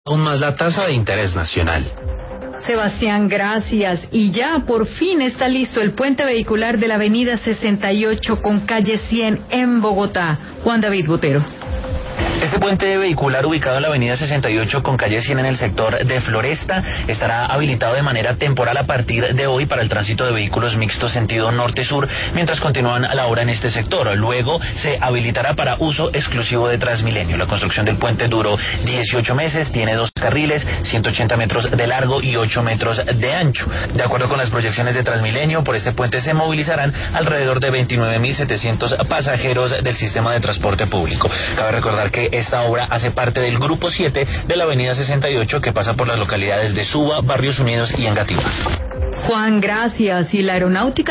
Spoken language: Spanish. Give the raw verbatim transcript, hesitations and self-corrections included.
aún más la tasa de interés nacional. Sebastián, gracias. Y ya por fin está listo el puente vehicular de la avenida sesenta y ocho con calle cien en Bogotá. Juan David Botero. Este puente vehicular ubicado en la avenida sesenta y ocho con calle cien en el sector de Floresta estará habilitado de manera temporal a partir de hoy para el tránsito de vehículos mixtos sentido norte-sur mientras continúan la obra en este sector. Luego se habilitará para uso exclusivo de Transmilenio. La construcción del puente duró dieciocho meses, tiene dos carriles, ciento ochenta metros de largo y ocho metros de ancho. De acuerdo con las proyecciones de Transmilenio, por este puente se movilizarán alrededor de veintinueve mil setecientos pasajeros del sistema de transporte público. Cabe recordar que esta obra hace parte del grupo siete de la avenida sesenta y ocho que pasa por las localidades de Suba, Barrios Unidos y Engativá. Juan, gracias. Y la aeronáutica